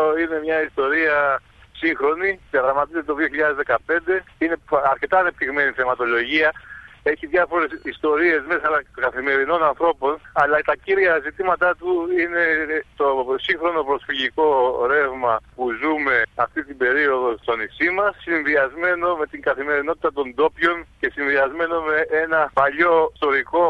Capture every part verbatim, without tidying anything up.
είναι μια ιστορία σύγχρονη, διαδραματίζεται το δύο χιλιάδες δεκαπέντε, είναι αρκετά ανεπτυγμένη θεματολογία. Έχει διάφορες ιστορίες μέσα καθημερινών ανθρώπων, αλλά τα κύρια ζητήματά του είναι το σύγχρονο προσφυγικό ρεύμα που ζούμε αυτή την περίοδο στο νησί μας, συνδυασμένο με την καθημερινότητα των ντόπιων και συνδυασμένο με ένα παλιό ιστορικό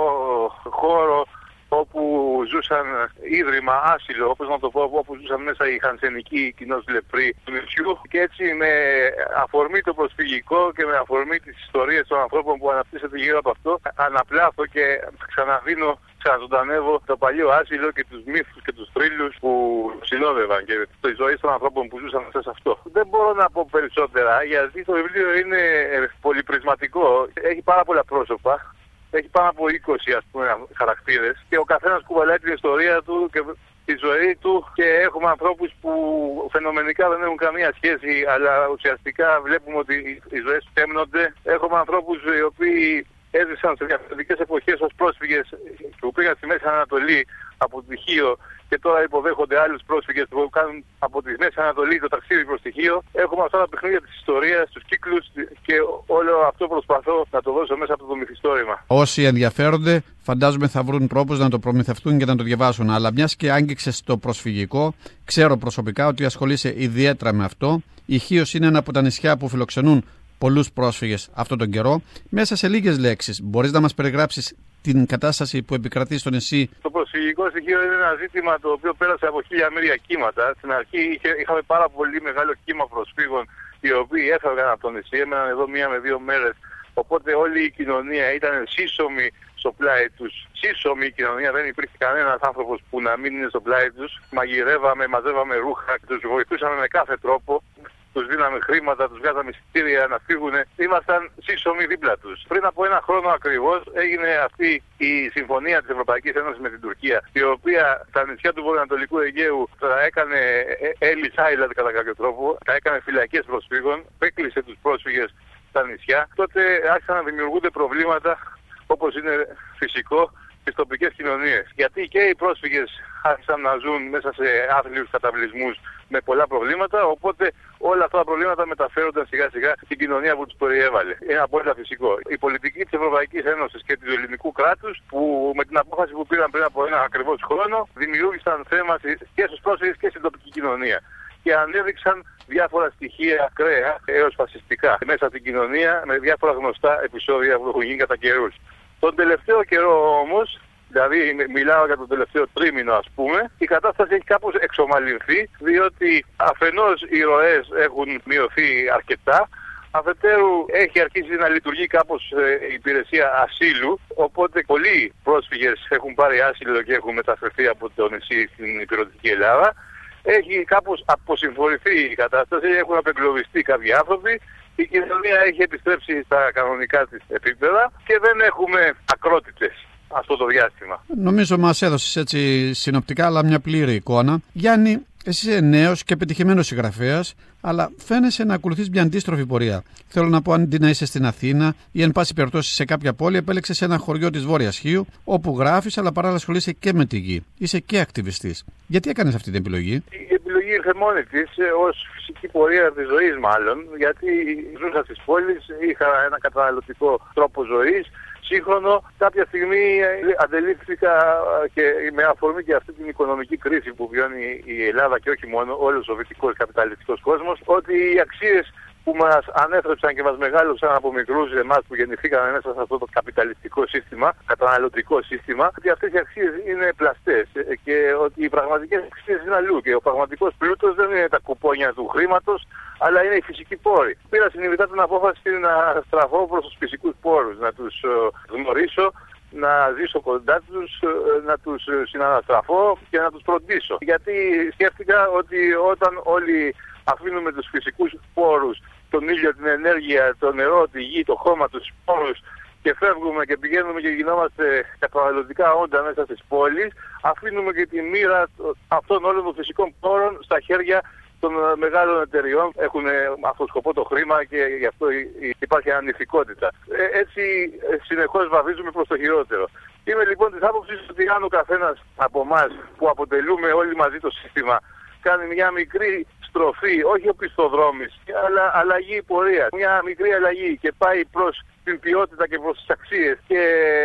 χώρο όπου ζούσαν ίδρυμα, άσυλο, όπως να το πω, όπου ζούσαν μέσα οι χανσενικοί κοινώς λεπροί του νησιού. Και έτσι με αφορμή το προσφυγικό και με αφορμή τις ιστορίες των ανθρώπων που αναπτύσσεται γύρω από αυτό, αναπλάθω και ξαναδίνω, ξαναζωντανεύω το παλιό άσυλο και τους μύθους και τους θρύλους που συνόδευαν και τη ζωή των ανθρώπων που ζούσαν μέσα σε αυτό. Δεν μπορώ να πω περισσότερα, γιατί το βιβλίο είναι πολυπρισματικό, έχει πάρα πολλά πρόσωπα. Έχει πάνω από είκοσι ας πούμε χαρακτήρες και ο καθένας κουβαλάει την ιστορία του και τη ζωή του και έχουμε ανθρώπους που φαινομενικά δεν έχουν καμία σχέση, αλλά ουσιαστικά βλέπουμε ότι οι ζωές τους τέμνονται. Έχουμε ανθρώπους οι οποίοι έζησαν σε διαφορετικές εποχές ως πρόσφυγες που πήγαν στη Μέση Ανατολή από τη Χίο και τώρα υποδέχονται άλλους πρόσφυγες που κάνουν από τη Μέση Ανατολή το ταξίδι προς τη Χίο. Έχουμε αυτά τα παιχνίδια της ιστορίας, τους κύκλους και όλο αυτό προσπαθώ να το δώσω μέσα από το μυθιστόρημα. Όσοι ενδιαφέρονται, φαντάζομαι θα βρουν τρόπους να το προμηθευτούν και να το διαβάσουν. Αλλά μιας και άγγιξες το προσφυγικό, ξέρω προσωπικά ότι ασχολείσαι ιδιαίτερα με αυτό. Η Χίος είναι ένα από τα νησιά που φιλοξενούν πολλούς πρόσφυγες αυτόν τον καιρό. Μέσα σε λίγες λέξεις, μπορείς να μας περιγράψεις την κατάσταση που επικρατεί στο νησί? Το προσφυγικό στοιχείο είναι ένα ζήτημα το οποίο πέρασε από χίλια μύρια κύματα. Στην αρχή είχε, είχαμε πάρα πολύ μεγάλο κύμα προσφύγων οι οποίοι έφευγαν από το νησί, έμεναν εδώ μία με δύο μέρες. Οπότε όλη η κοινωνία ήταν σύσσωμη στο πλάι τους. Σύσσωμη η κοινωνία, δεν υπήρχε κανένας άνθρωπος που να μην είναι στο πλάι τους. Μαγειρεύαμε, μαζεύαμε ρούχα, τους βοηθούσαμε με κάθε τρόπο. Τους δίναμε χρήματα, τους βγάζαμε εισιτήρια να φύγουν. Ήμασταν σύσσωμοι δίπλα τους. Πριν από ένα χρόνο ακριβώς έγινε αυτή η συμφωνία της Ευρωπαϊκής Ένωσης με την Τουρκία, η οποία τα νησιά του βορειοανατολικού Αιγαίου τα έκανε Ellis Island κατά κάποιο τρόπο, τα έκανε φυλακές προσφύγων, έκλεισε τους πρόσφυγες στα νησιά. Τότε άρχισαν να δημιουργούνται προβλήματα, όπως είναι φυσικό, στις τοπικές κοινωνίες. Γιατί και οι πρόσφυγες άρχισαν να ζουν μέσα σε άθλιους καταβλισμούς με πολλά προβλήματα, οπότε όλα αυτά τα προβλήματα μεταφέρονταν σιγά σιγά στην κοινωνία που τους περιέβαλε. Είναι απόλυτα φυσικό. Η πολιτική της Ευρωπαϊκής Ένωσης και του ελληνικού κράτους, που με την απόφαση που πήραν πριν από ένα ακριβώς χρόνο, δημιούργησαν θέμα και στους πρόσφυγες και στην τοπική κοινωνία. Και ανέδειξαν διάφορα στοιχεία ακραία έως φασιστικά μέσα στην κοινωνία, με διάφορα γνωστά επεισόδια που έχουν γίνει κατά καιρούς. Τον τελευταίο καιρό όμως, δηλαδή μιλάω για το τελευταίο τρίμηνο ας πούμε, η κατάσταση έχει κάπως εξομαλυνθεί, διότι αφενός οι ροές έχουν μειωθεί αρκετά, αφετέρου έχει αρχίσει να λειτουργεί κάπως η υπηρεσία ασύλου, οπότε πολλοί πρόσφυγες έχουν πάρει άσυλο και έχουν μεταφερθεί από το νησί στην υπηρετική Ελλάδα. Έχει κάπως αποσυμφορηθεί η κατάσταση, έχουν απεγκλωβιστεί κάποιοι άνθρωποι. Η κοινωνία έχει επιστρέψει στα κανονικά της επίπεδα και δεν έχουμε ακρότητες αυτό το διάστημα. Νομίζω μας έδωσες έτσι συνοπτικά, αλλά μια πλήρη εικόνα. Γιάννη, εσύ είσαι νέος και πετυχημένος συγγραφέας, αλλά φαίνεσαι να ακολουθείς μια αντίστροφη πορεία. Θέλω να πω, αντί να είσαι στην Αθήνα ή εν πάση περιπτώσει σε κάποια πόλη, επέλεξες ένα χωριό της Βόρειας Χίου, όπου γράφεις, αλλά παράλληλα ασχολείσαι και με τη γη. Είσαι και ακτιβιστής. Γιατί έκανες αυτή την επιλογή? Η επιλογή ήρθε μόνη της, ως φυσική πορεία της ζωής μάλλον, γιατί ζούσα στις πόλεις, είχα ένα καταναλωτικό τρόπο ζωής. Σύγχρονο, κάποια στιγμή αντελήφθηκα και με αφορμή και αυτή την οικονομική κρίση που βιώνει η Ελλάδα και όχι μόνο, όλος ο δυτικός καπιταλιστικός κόσμος, ότι οι αξίες που μας ανέθρεψαν και μας μεγάλωσαν από μικρούς εμάς που γεννηθήκαμε μέσα σε αυτό το καπιταλιστικό σύστημα, καταναλωτικό σύστημα, ότι αυτές οι αξίες είναι πλαστές και ότι οι πραγματικές αξίες είναι αλλού και ο πραγματικός πλούτος δεν είναι τα κουπόνια του χρήματος, αλλά είναι οι φυσικοί πόροι. Πήρα συνειδητά την απόφαση να στραφώ προς τους φυσικούς πόρους, να τους γνωρίσω, να ζήσω κοντά τους, να τους συναναστραφώ και να τους φροντίσω. Γιατί σκέφτηκα ότι όταν όλοι αφήνουμε τους φυσικούς πόρους, τον ήλιο, την ενέργεια, το νερό, τη γη, το χώμα, τους πόρους και φεύγουμε και πηγαίνουμε και γινόμαστε καταναλωτικά όντα μέσα στις πόλεις, αφήνουμε και τη μοίρα αυτών όλων των φυσικών πόρων στα χέρια των μεγάλων εταιριών. Έχουν αυτό σκοπό το χρήμα και γι' αυτό υπάρχει ανηθικότητα. Ε, έτσι συνεχώς βαδίζουμε προς το χειρότερο. Είμαι λοιπόν της άποψης ότι αν ο καθένας από εμάς που αποτελούμε όλοι μαζί το σύστημα κάνει μια μικρή στροφή, όχι οπισθοδρόμηση, αλλά αλλαγή πορεία. Μια μικρή αλλαγή και πάει προς την ποιότητα και προς τις αξίες και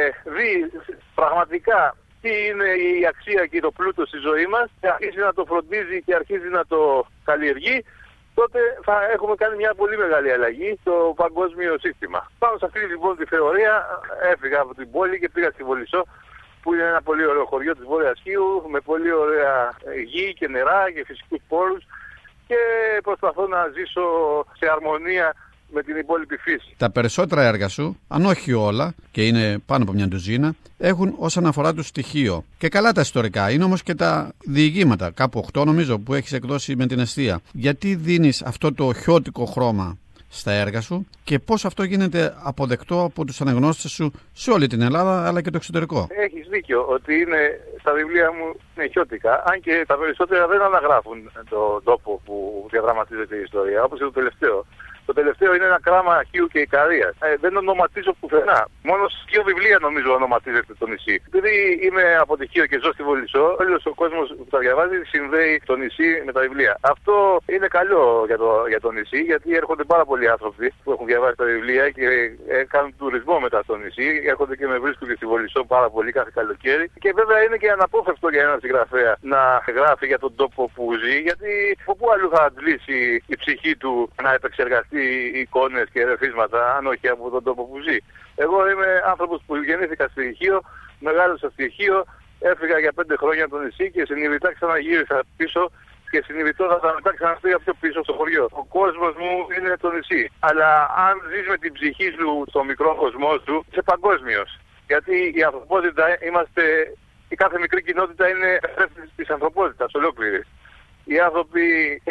δει πραγματικά τι είναι η αξία και το πλούτο στη ζωή μας και αρχίζει να το φροντίζει και αρχίζει να το καλλιεργεί, τότε θα έχουμε κάνει μια πολύ μεγάλη αλλαγή στο παγκόσμιο σύστημα. Πάνω σε αυτή λοιπόν τη θεωρία έφυγα από την πόλη και πήγα στη Βολισσό, που είναι ένα πολύ ωραίο χωριό της Βόρειας Χίου, με πολύ ωραία γη και νερά και φυσικούς πόρους, και προσπαθώ να ζήσω σε αρμονία με την υπόλοιπη φύση. Τα περισσότερα έργα σου, αν όχι όλα, και είναι πάνω από μια ντουζίνα, έχουν όσον αφορά το στοιχείο. Και καλά τα ιστορικά, είναι όμως και τα διηγήματα, κάπου οκτώ νομίζω, που έχεις εκδώσει με την Εστία. Γιατί δίνεις αυτό το χιώτικο χρώμα στα έργα σου και πώς αυτό γίνεται αποδεκτό από τους αναγνώστες σου σε όλη την Ελλάδα αλλά και το εξωτερικό? Έχεις δίκιο ότι είναι, τα βιβλία μου είναι χιώτικα, αν και τα περισσότερα δεν αναγράφουν τον τόπο που διαδραματίζεται η ιστορία, όπως και το τελευταίο. Το τελευταίο είναι ένα κράμα Χίου και Ικαρίας. Ε, δεν ονοματίζω πουθενά. Μόνο σε δύο βιβλία νομίζω ονοματίζεται το νησί. Επειδή είμαι από τη Χίο και ζω στη Βολισσό, όλος ο κόσμος που τα διαβάζει συνδέει το νησί με τα βιβλία. Αυτό είναι καλό για το, για το νησί, γιατί έρχονται πάρα πολλοί άνθρωποι που έχουν διαβάσει τα βιβλία και ε, κάνουν τουρισμό μετά στο νησί. Έρχονται και με βρίσκουν και στη Βολισσό πάρα πολύ κάθε καλοκαίρι. Και βέβαια είναι και αναπόφευκτο για έναν συγγραφέα να γράφει για τον τόπο που ζει, γιατί από πού αλλού θα αντλήσει η ψυχή του να επεξεργαστεί εικόνες και ρεφίσματα, αν όχι από τον τόπο που ζει. Εγώ είμαι άνθρωπος που γεννήθηκα στη Χίο, μεγάλωσα στη Χίο, έφυγα για πέντε χρόνια από το νησί και συνειδητά ξαναγύρισα πίσω και συνειδητότατα μετά ξαναπήγα πιο πίσω στο χωριό. Ο κόσμος μου είναι το νησί. Αλλά αν ζεις με την ψυχή σου στο μικρό κοσμό σου, είσαι παγκόσμιος. Γιατί η ανθρωπότητα είμαστε, η κάθε μικρή κοινότητα είναι της ανθρωπότητας ολόκληρη. Οι άνθρωποι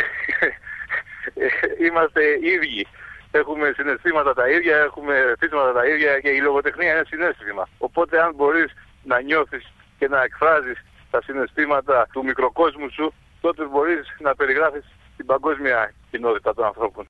είμαστε ίδιοι. Έχουμε συναισθήματα τα ίδια, έχουμε ρεθίσματα τα ίδια και η λογοτεχνία είναι συναίσθημα. Οπότε αν μπορείς να νιώθεις και να εκφράζεις τα συναισθήματα του μικροκόσμου σου, τότε μπορείς να περιγράφεις την παγκόσμια κοινότητα των ανθρώπων.